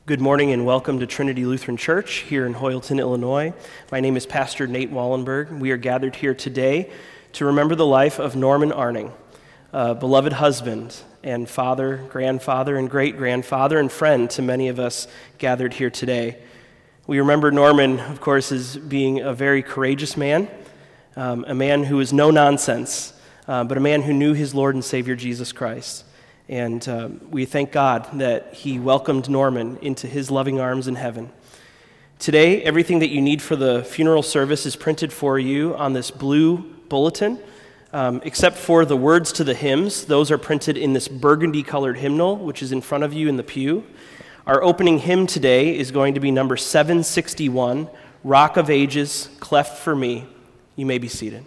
Good morning and welcome to Trinity Lutheran Church here in Hoyleton, Illinois. My name is Pastor Nate Wallenberg. We are gathered here today to remember the life of Norman Arning, a beloved husband and father, grandfather, and great-grandfather and friend to many of us gathered here today. We remember Norman, of course, as being a very courageous man, a man who was no nonsense, but a man who knew his Lord and Savior Jesus Christ. And we thank God that he welcomed Norman into his loving arms in heaven. Today, everything that you need for the funeral service is printed for you on this blue bulletin, except for the words to the hymns. Those are printed in this burgundy-colored hymnal, which is in front of you in the pew. Our opening hymn today is going to be number 761, Rock of Ages, Cleft for Me. You may be seated.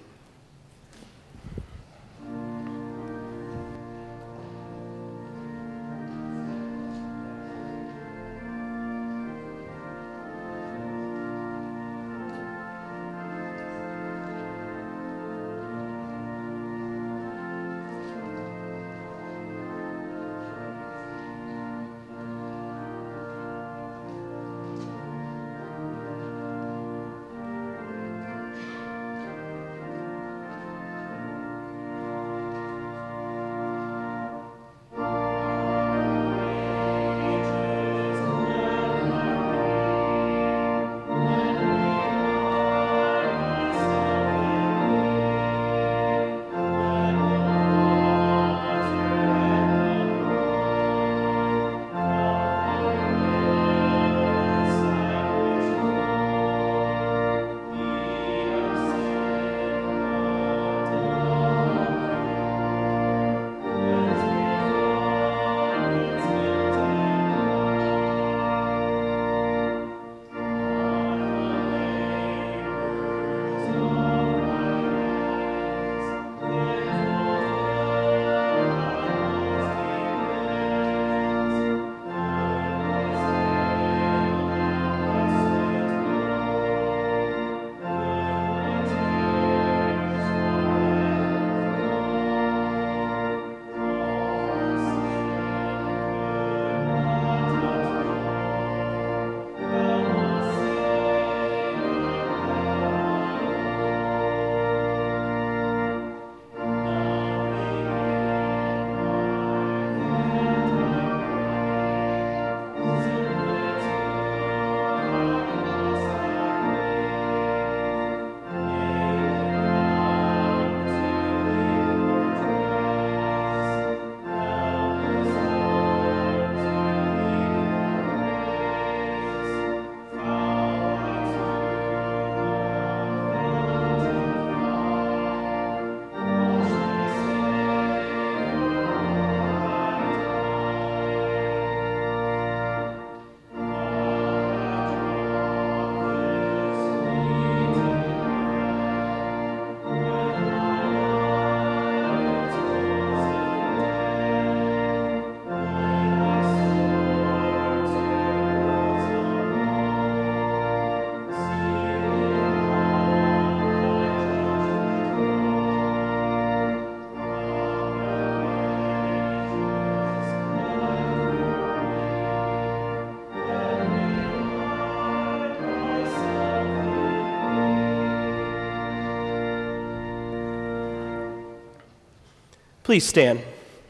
Please stand.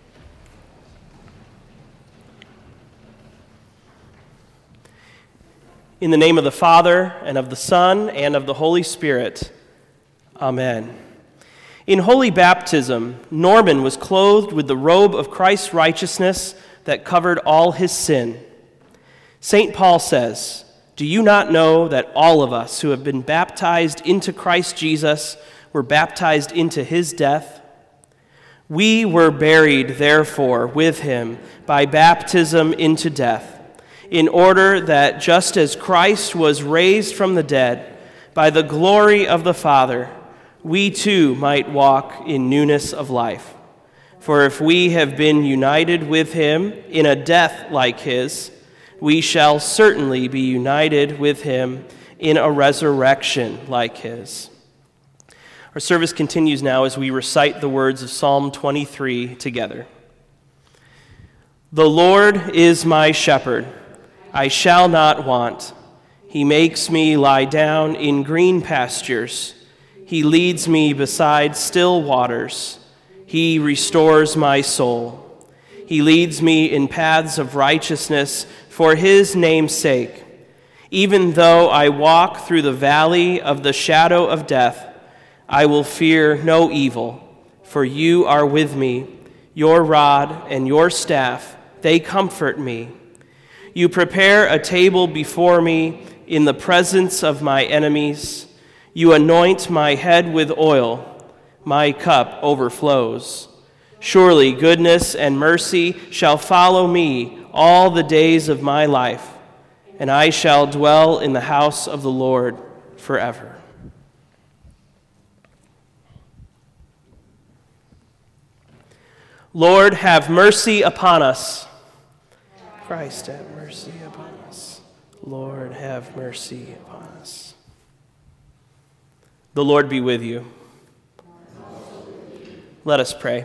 In the name of the Father, and of the Son, and of the Holy Spirit. Amen. In holy baptism, Norman was clothed with the robe of Christ's righteousness that covered all his sin. St. Paul says, "Do you not know that all of us who have been baptized into Christ Jesus were baptized into his death? We were buried, therefore, with him by baptism into death, in order that just as Christ was raised from the dead by the glory of the Father, we too might walk in newness of life. For if we have been united with him in a death like his, we shall certainly be united with him in a resurrection like his." Our service continues now as we recite the words of Psalm 23 together. The Lord is my shepherd. I shall not want. He makes me lie down in green pastures. He leads me beside still waters. He restores my soul. He leads me in paths of righteousness for his name's sake. Even though I walk through the valley of the shadow of death, I will fear no evil, for you are with me. Your rod and your staff, they comfort me. You prepare a table before me in the presence of my enemies. You anoint my head with oil. My cup overflows. Surely goodness and mercy shall follow me all the days of my life, and I shall dwell in the house of the Lord forever. Lord, have mercy upon us. Christ, have mercy upon us. Lord, have mercy upon us. The Lord be with you. Let us pray.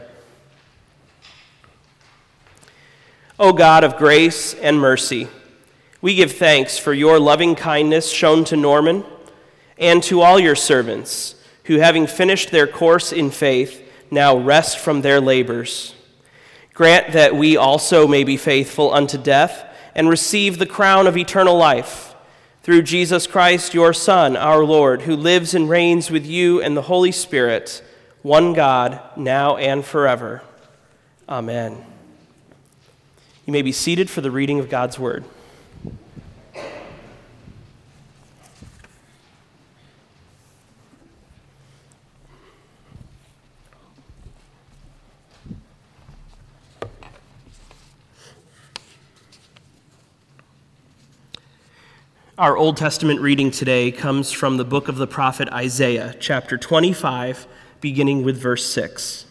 O God of grace and mercy, we give thanks for your loving kindness shown to Norman and to all your servants who, having finished their course in faith, now rest from their labors. Grant that we also may be faithful unto death and receive the crown of eternal life. Through Jesus Christ, your Son, our Lord, who lives and reigns with you and the Holy Spirit, one God, now and forever. Amen. You may be seated for the reading of God's word. Our Old Testament reading today comes from the book of the prophet Isaiah, chapter 25, beginning with verse 6.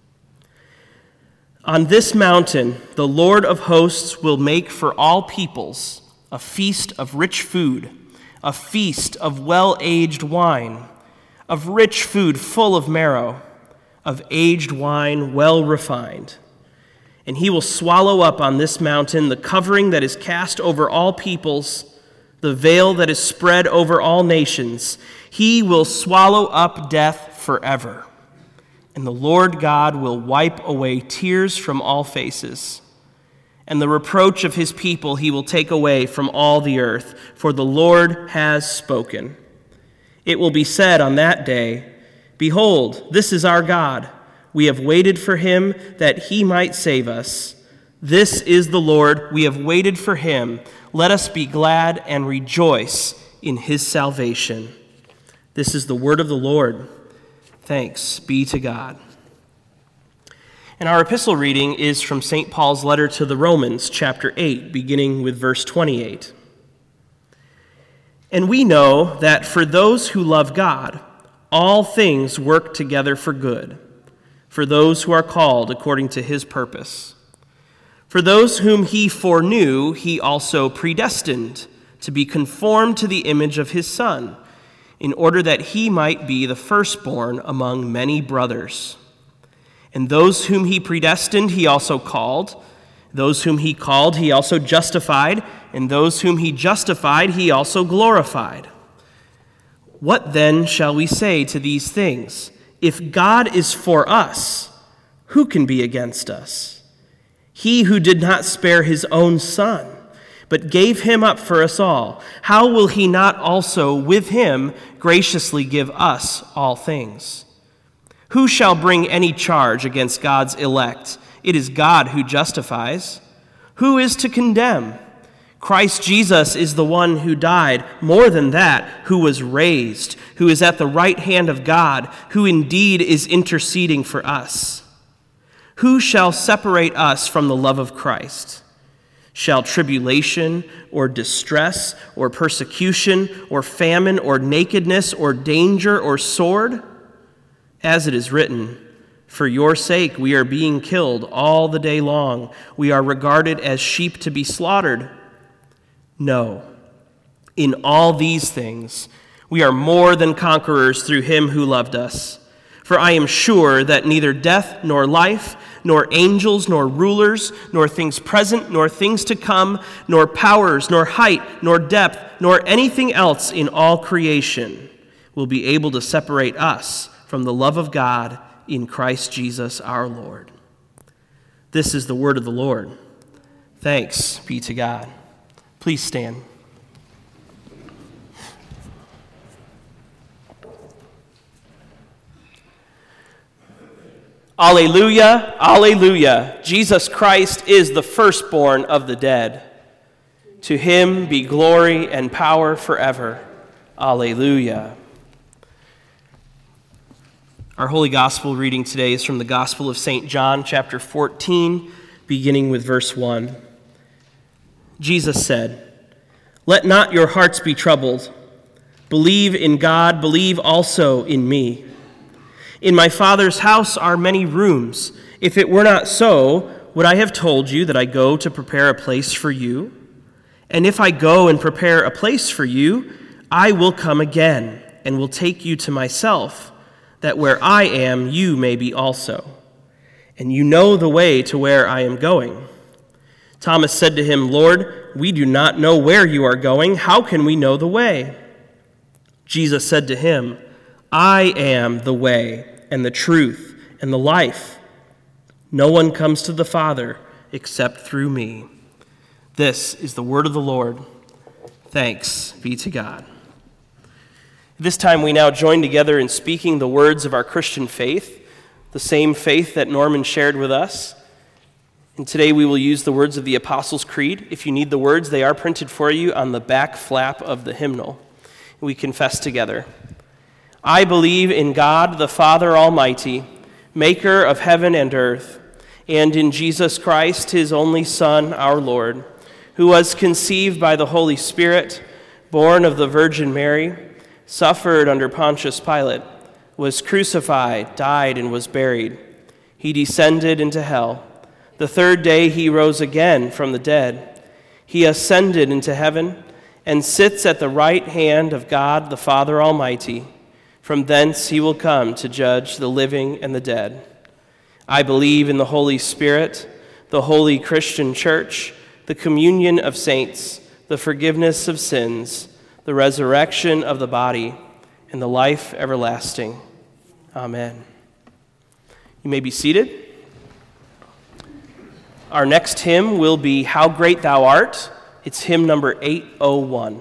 On this mountain, the Lord of hosts will make for all peoples a feast of rich food, a feast of well-aged wine, of rich food full of marrow, of aged wine well refined. And he will swallow up on this mountain the covering that is cast over all peoples, the veil that is spread over all nations. He will swallow up death forever. And the Lord God will wipe away tears from all faces. And the reproach of his people he will take away from all the earth, for the Lord has spoken. It will be said on that day, Behold, this is our God. We have waited for him that he might save us. This is the Lord. We have waited for him. Let us be glad and rejoice in his salvation. This is the word of the Lord. Thanks be to God. And our epistle reading is from St. Paul's letter to the Romans, chapter 8, beginning with verse 28. And we know that for those who love God, all things work together for good, for those who are called according to his purpose. For those whom he foreknew, he also predestined to be conformed to the image of his Son, in order that he might be the firstborn among many brothers. And those whom he predestined, he also called. Those whom he called, he also justified. And those whom he justified, he also glorified. What then shall we say to these things? If God is for us, who can be against us? He who did not spare his own Son, but gave him up for us all, how will he not also with him graciously give us all things? Who shall bring any charge against God's elect? It is God who justifies. Who is to condemn? Christ Jesus is the one who died, more than that, who was raised, who is at the right hand of God, who indeed is interceding for us. Who shall separate us from the love of Christ? Shall tribulation or distress or persecution or famine or nakedness or danger or sword? As it is written, for your sake we are being killed all the day long. We are regarded as sheep to be slaughtered. No, in all these things we are more than conquerors through him who loved us. For I am sure that neither death nor life, nor angels, nor rulers, nor things present, nor things to come, nor powers, nor height, nor depth, nor anything else in all creation will be able to separate us from the love of God in Christ Jesus our Lord. This is the word of the Lord. Thanks be to God. Please stand. Alleluia, alleluia. Jesus Christ is the firstborn of the dead. To him be glory and power forever. Alleluia. Our Holy Gospel reading today is from the Gospel of St. John, chapter 14, beginning with verse 1. Jesus said, "Let not your hearts be troubled. Believe in God, believe also in me. In my Father's house are many rooms. If it were not so, would I have told you that I go to prepare a place for you? And if I go and prepare a place for you, I will come again and will take you to myself, that where I am, you may be also. And you know the way to where I am going." Thomas said to him, "Lord, we do not know where you are going. How can we know the way?" Jesus said to him, "I am the way and the truth and the life. No one comes to the Father except through me." This is the word of the Lord. Thanks be to God. This time we now join together in speaking the words of our Christian faith, the same faith that Norman shared with us. And today we will use the words of the Apostles' Creed. If you need the words, they are printed for you on the back flap of the hymnal. We confess together. I believe in God, the Father Almighty, maker of heaven and earth, and in Jesus Christ, his only Son, our Lord, who was conceived by the Holy Spirit, born of the Virgin Mary, suffered under Pontius Pilate, was crucified, died, and was buried. He descended into hell. The third day he rose again from the dead. He ascended into heaven and sits at the right hand of God the Father Almighty. From thence he will come to judge the living and the dead. I believe in the Holy Spirit, the holy Christian church, the communion of saints, the forgiveness of sins, the resurrection of the body, and the life everlasting. Amen. You may be seated. Our next hymn will be How Great Thou Art. It's hymn number 801.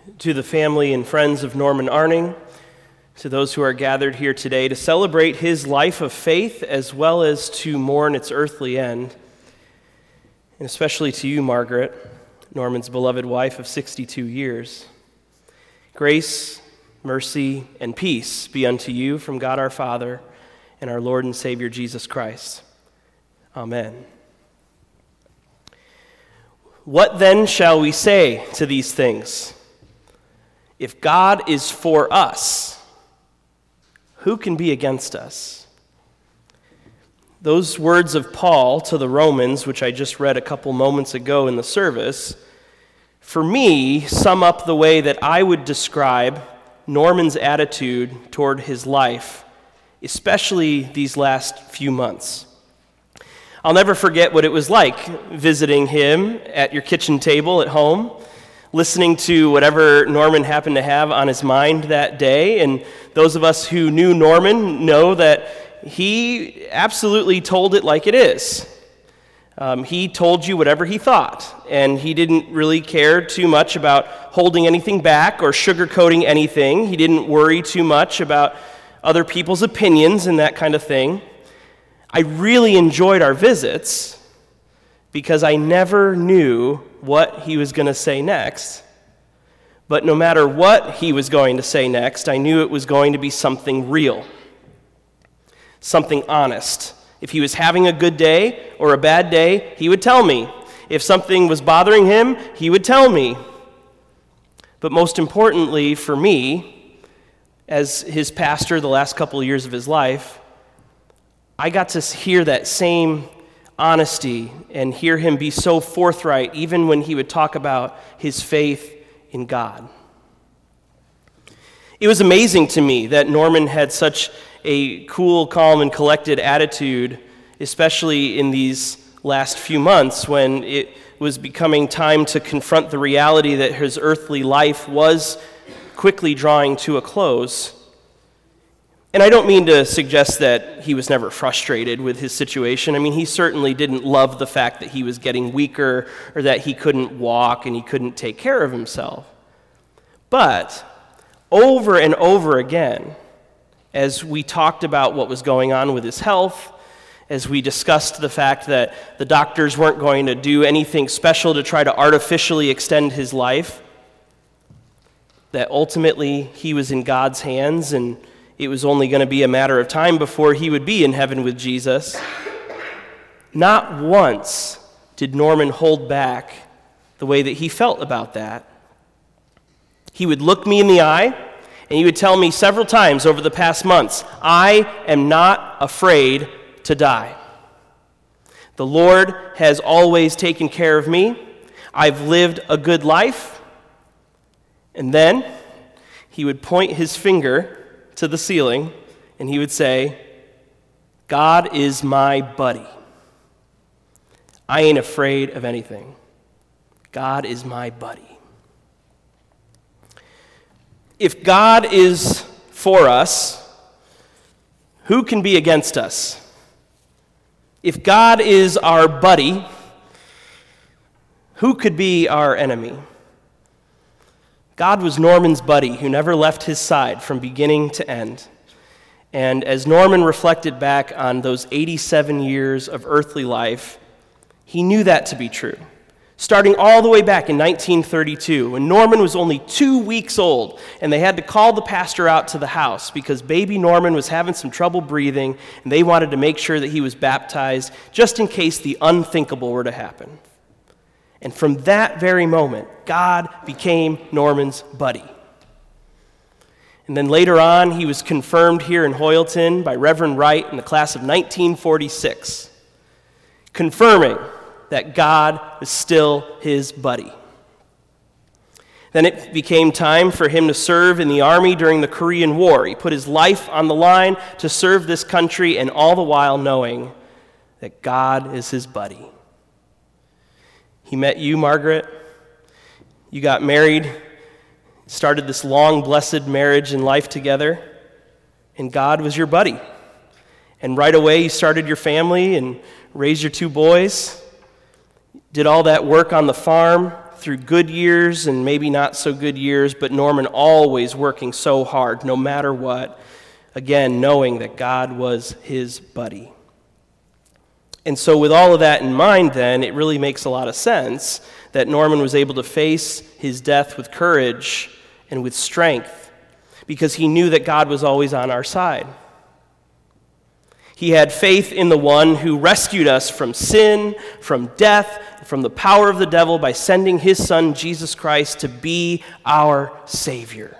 to the family and friends of Norman Arning, to those who are gathered here today to celebrate his life of faith as well as to mourn its earthly end, and especially to you, Margaret, Norman's beloved wife of 62 years. Grace, mercy, and peace be unto you from God our Father and our Lord and Savior Jesus Christ. Amen. What then shall we say to these things? If God is for us, who can be against us? Those words of Paul to the Romans, which I just read a couple moments ago in the service, for me, sum up the way that I would describe Norman's attitude toward his life, especially these last few months. I'll never forget what it was like visiting him at your kitchen table at home, listening to whatever Norman happened to have on his mind that day. And those of us who knew Norman know that he absolutely told it like it is. He told you whatever he thought, and he didn't really care too much about holding anything back or sugarcoating anything. He didn't worry too much about other people's opinions and that kind of thing. I really enjoyed our visits because I never knew what he was going to say next. But no matter what he was going to say next, I knew it was going to be something real, something honest. If he was having a good day or a bad day, he would tell me. If something was bothering him, he would tell me. But most importantly for me, as his pastor the last couple of years of his life, I got to hear that same honesty and hear him be so forthright, even when he would talk about his faith in God. It was amazing to me that Norman had such a cool, calm, and collected attitude, especially in these last few months when it was becoming time to confront the reality that his earthly life was quickly drawing to a close. And I don't mean to suggest that he was never frustrated with his situation. I mean, he certainly didn't love the fact that he was getting weaker or that he couldn't walk and he couldn't take care of himself. But over and over again, as we talked about what was going on with his health, as we discussed the fact that the doctors weren't going to do anything special to try to artificially extend his life, that ultimately he was in God's hands and it was only going to be a matter of time before he would be in heaven with Jesus. Not once did Norman hold back the way that he felt about that. He would look me in the eye, and he would tell me several times over the past months, I am not afraid to die. The Lord has always taken care of me. I've lived a good life. And then he would point his finger to the ceiling, and he would say, God is my buddy. I ain't afraid of anything. God is my buddy. If God is for us, who can be against us? If God is our buddy, who could be our enemy? God was Norman's buddy who never left his side from beginning to end. And as Norman reflected back on those 87 years of earthly life, he knew that to be true. Starting all the way back in 1932, when Norman was only 2 weeks old, and they had to call the pastor out to the house because baby Norman was having some trouble breathing, and they wanted to make sure that he was baptized just in case the unthinkable were to happen. And from that very moment, God became Norman's buddy. And then later on, he was confirmed here in Hoyleton by Reverend Wright in the class of 1946, confirming that God was still his buddy. Then it became time for him to serve in the army during the Korean War. He put his life on the line to serve this country, and all the while knowing that God is his buddy. He met you, Margaret. You got married, started this long, blessed marriage and life together, and God was your buddy. And right away, you started your family and raised your 2 boys, did all that work on the farm, through good years and maybe not so good years, but Norman always working so hard, no matter what, again, knowing that God was his buddy. And so with all of that in mind, then, it really makes a lot of sense that Norman was able to face his death with courage and with strength, because he knew that God was always on our side. He had faith in the one who rescued us from sin, from death, from the power of the devil by sending his son, Jesus Christ, to be our Savior.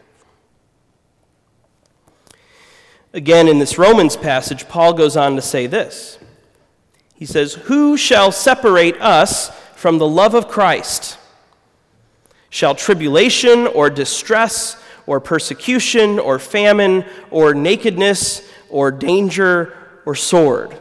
Again, in this Romans passage, Paul goes on to say this. He says, "Who shall separate us from the love of Christ? Shall tribulation or distress or persecution or famine or nakedness or danger or sword?"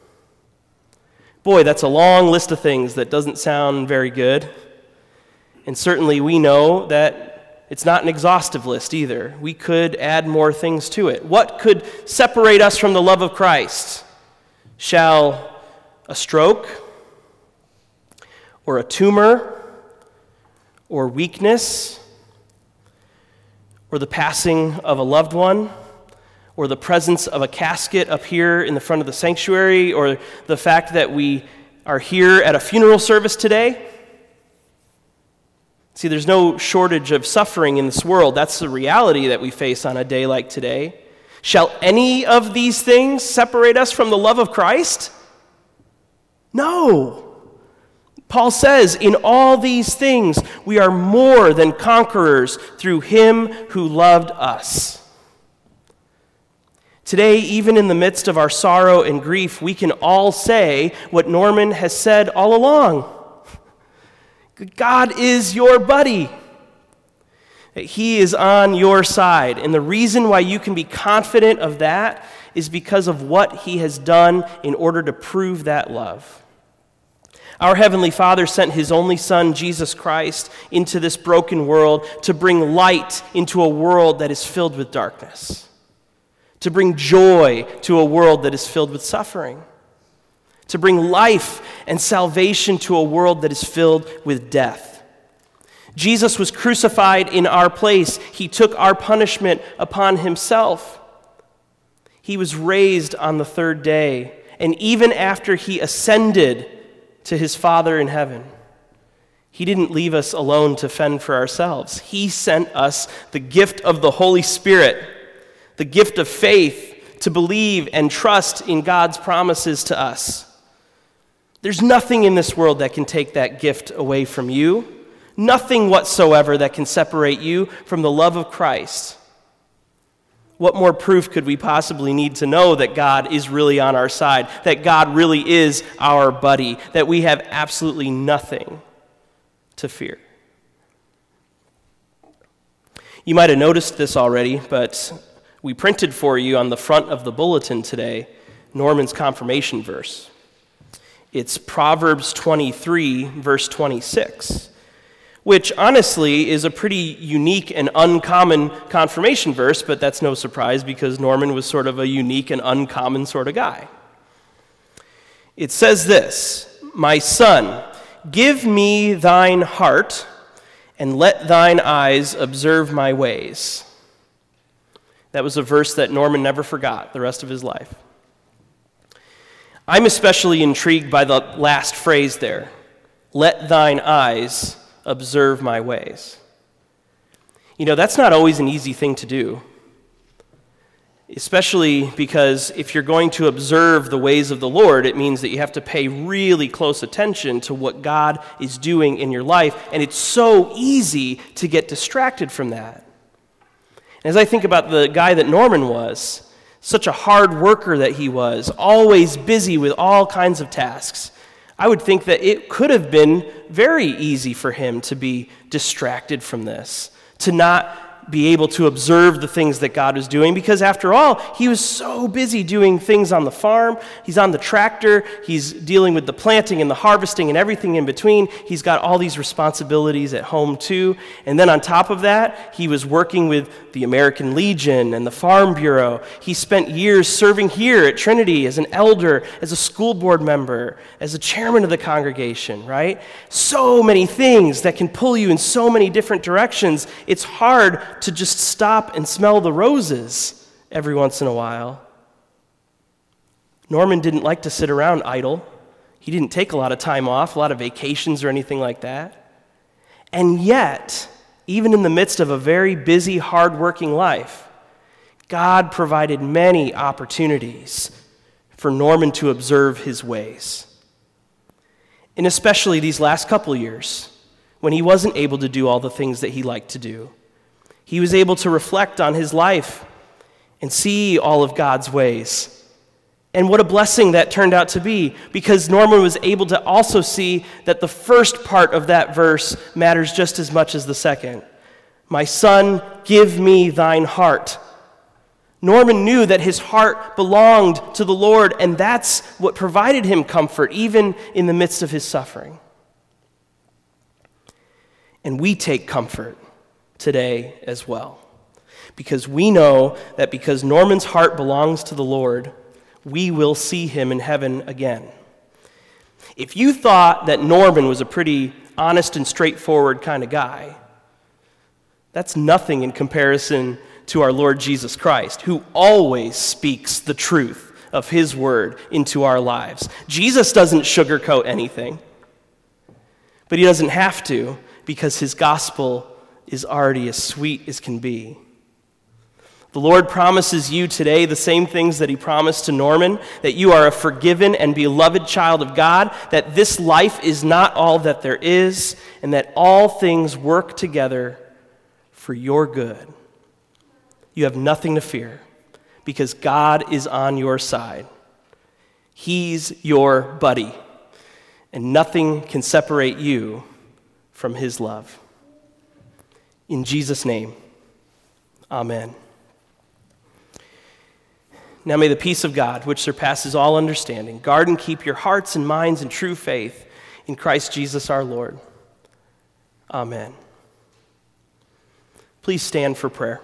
Boy, that's a long list of things that doesn't sound very good. And certainly we know that it's not an exhaustive list either. We could add more things to it. What could separate us from the love of Christ? Shall a stroke or a tumor or weakness or the passing of a loved one or the presence of a casket up here in the front of the sanctuary or the fact that we are here at a funeral service today? See, there's no shortage of suffering in this world. That's the reality that we face on a day like today. Shall any of these things separate us from the love of Christ? No. Paul says, in all these things, we are more than conquerors through him who loved us. Today, even in the midst of our sorrow and grief, we can all say what Norman has said all along. God is your buddy. He is on your side. And the reason why you can be confident of that is because of what he has done in order to prove that love. Our Heavenly Father sent his only Son, Jesus Christ, into this broken world to bring light into a world that is filled with darkness, to bring joy to a world that is filled with suffering, to bring life and salvation to a world that is filled with death. Jesus was crucified in our place. He took our punishment upon himself. He was raised on the third day, and even after he ascended to his Father in heaven, he didn't leave us alone to fend for ourselves. He sent us the gift of the Holy Spirit, the gift of faith to believe and trust in God's promises to us. There's nothing in this world that can take that gift away from you, nothing whatsoever that can separate you from the love of Christ. What more proof could we possibly need to know that God is really on our side, that God really is our buddy, that we have absolutely nothing to fear? You might have noticed this already, but we printed for you on the front of the bulletin today Norman's confirmation verse. It's Proverbs 23, verse 26. Which honestly is a pretty unique and uncommon confirmation verse, but that's no surprise because Norman was sort of a unique and uncommon sort of guy. It says this, "My son, give me thine heart, and let thine eyes observe my ways." That was a verse that Norman never forgot the rest of his life. I'm especially intrigued by the last phrase there, "Let thine eyes observe my ways." You know, that's not always an easy thing to do, especially because if you're going to observe the ways of the Lord, it means that you have to pay really close attention to what God is doing in your life, and it's so easy to get distracted from that. And as I think about the guy that Norman was, such a hard worker that he was, always busy with all kinds of tasks, I would think that it could have been very easy for him to be distracted from this, to not be able to observe the things that God was doing, because after all, he was so busy doing things on the farm. He's on the tractor, he's dealing with the planting and the harvesting and everything in between. He's got all these responsibilities at home too. And then on top of that, he was working with the American Legion and the Farm Bureau. He spent years serving here at Trinity as an elder, as a school board member, as a chairman of the congregation, right? So many things that can pull you in so many different directions. It's hard to just stop and smell the roses every once in a while. Norman didn't like to sit around idle. He didn't take a lot of time off, a lot of vacations or anything like that. And yet, even in the midst of a very busy, hard-working life, God provided many opportunities for Norman to observe his ways. And especially these last couple years, when he wasn't able to do all the things that he liked to do, he was able to reflect on his life and see all of God's ways. And what a blessing that turned out to be, because Norman was able to also see that the first part of that verse matters just as much as the second. My son, give me thine heart. Norman knew that his heart belonged to the Lord, and that's what provided him comfort, even in the midst of his suffering. And we take comfort today as well, because we know that because Norman's heart belongs to the Lord, we will see him in heaven again. If you thought that Norman was a pretty honest and straightforward kind of guy, that's nothing in comparison to our Lord Jesus Christ, who always speaks the truth of his word into our lives. Jesus doesn't sugarcoat anything, but he doesn't have to, because his gospel is already as sweet as can be. The Lord promises you today the same things that he promised to Norman, that you are a forgiven and beloved child of God, that this life is not all that there is, and that all things work together for your good. You have nothing to fear, because God is on your side. He's your buddy, and nothing can separate you from his love. In Jesus' name, amen. Now may the peace of God, which surpasses all understanding, guard and keep your hearts and minds in true faith in Christ Jesus our Lord. Amen. Please stand for prayer.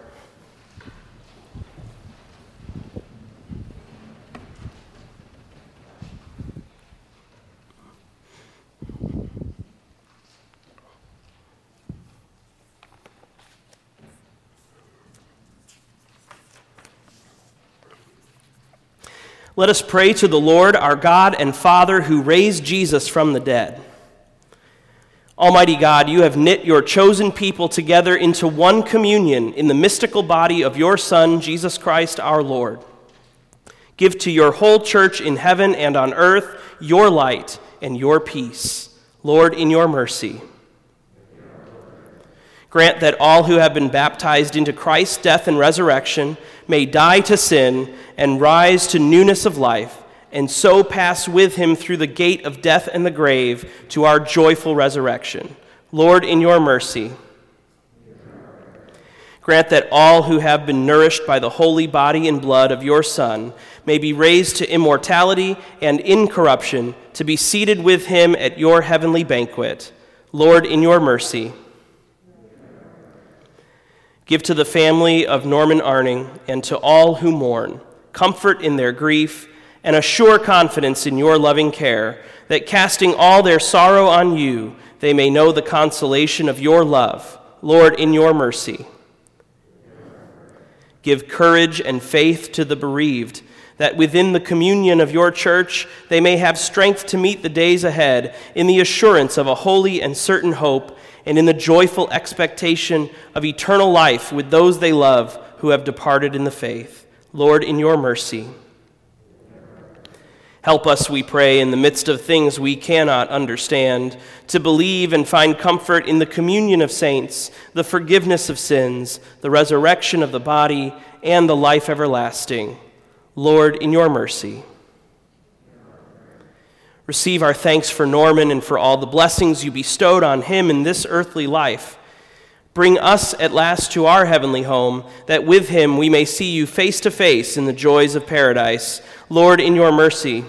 Let us pray to the Lord, our God and Father, who raised Jesus from the dead. Almighty God, you have knit your chosen people together into one communion in the mystical body of your Son, Jesus Christ our Lord. Give to your whole church in heaven and on earth your light and your peace. Lord, in your mercy. Grant that all who have been baptized into Christ's death and resurrection may die to sin and rise to newness of life, and so pass with him through the gate of death and the grave to our joyful resurrection. Lord, in your mercy. Grant that all who have been nourished by the holy body and blood of your Son may be raised to immortality and incorruption, to be seated with him at your heavenly banquet. Lord, in your mercy. Give to the family of Norman Arning and to all who mourn comfort in their grief and a sure confidence in your loving care, that casting all their sorrow on you, they may know the consolation of your love. Lord, in your mercy. Give courage and faith to the bereaved, that within the communion of your church they may have strength to meet the days ahead in the assurance of a holy and certain hope, and in the joyful expectation of eternal life with those they love who have departed in the faith. Lord, in your mercy. Help us, we pray, in the midst of things we cannot understand, to believe and find comfort in the communion of saints, the forgiveness of sins, the resurrection of the body, and the life everlasting. Lord, in your mercy. Receive our thanks for Norman and for all the blessings you bestowed on him in this earthly life. Bring us at last to our heavenly home, that with him we may see you face to face in the joys of paradise. Lord, in your mercy.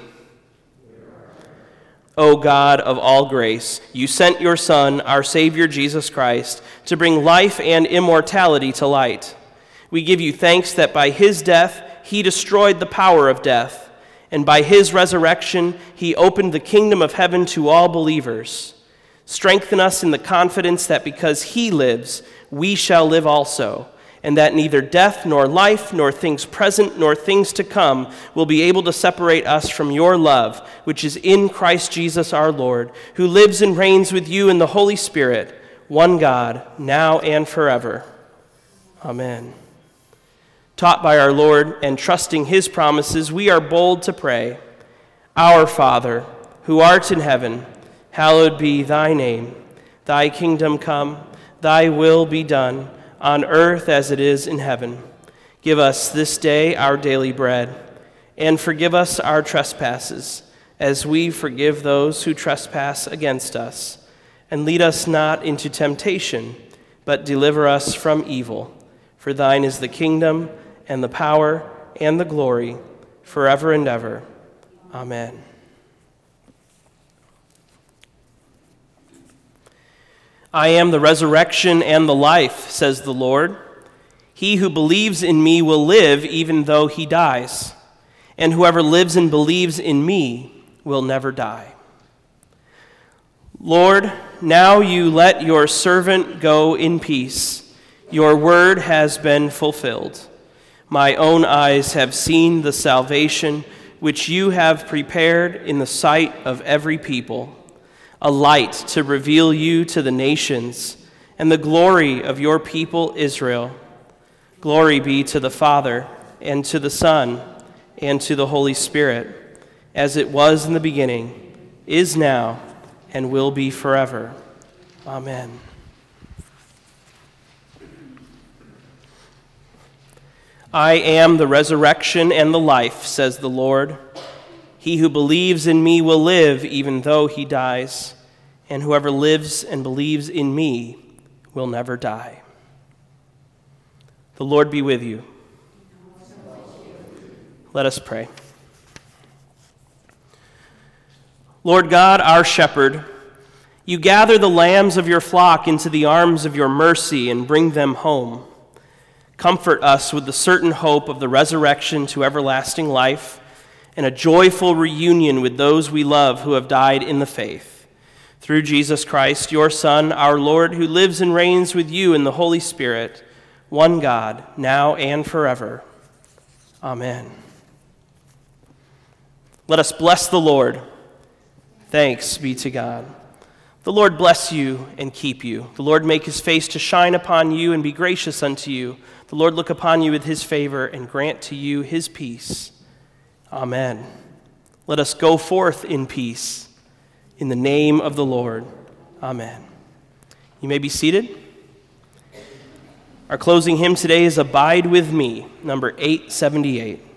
O God of all grace, you sent your Son, our Savior Jesus Christ, to bring life and immortality to light. We give you thanks that by his death he destroyed the power of death, and by his resurrection he opened the kingdom of heaven to all believers. Strengthen us in the confidence that because he lives, we shall live also, and that neither death nor life, nor things present nor things to come will be able to separate us from your love, which is in Christ Jesus our Lord, who lives and reigns with you in the Holy Spirit, one God, now and forever. Amen. Taught by our Lord and trusting his promises, we are bold to pray, Our Father, who art in heaven, hallowed be thy name. Thy kingdom come, thy will be done, on earth as it is in heaven. Give us this day our daily bread, and forgive us our trespasses, as we forgive those who trespass against us. And lead us not into temptation, but deliver us from evil. For thine is the kingdom, and the power, and the glory, forever and ever. Amen. I am the resurrection and the life, says the Lord. He who believes in me will live even though he dies, and whoever lives and believes in me will never die. Lord, now you let your servant go in peace. Your word has been fulfilled. My own eyes have seen the salvation which you have prepared in the sight of every people, a light to reveal you to the nations, and the glory of your people Israel. Glory be to the Father, and to the Son, and to the Holy Spirit, as it was in the beginning, is now, and will be forever. Amen. I am the resurrection and the life, says the Lord. He who believes in me will live even though he dies, and whoever lives and believes in me will never die. The Lord be with you. Let us pray. Lord God, our shepherd, you gather the lambs of your flock into the arms of your mercy and bring them home. Comfort us with the certain hope of the resurrection to everlasting life, and a joyful reunion with those we love who have died in the faith. Through Jesus Christ, your Son, our Lord, who lives and reigns with you in the Holy Spirit, one God, now and forever. Amen. Let us bless the Lord. Thanks be to God. The Lord bless you and keep you. The Lord make his face to shine upon you and be gracious unto you. The Lord look upon you with his favor and grant to you his peace. Amen. Let us go forth in peace. In the name of the Lord. Amen. You may be seated. Our closing hymn today is Abide With Me, number 878.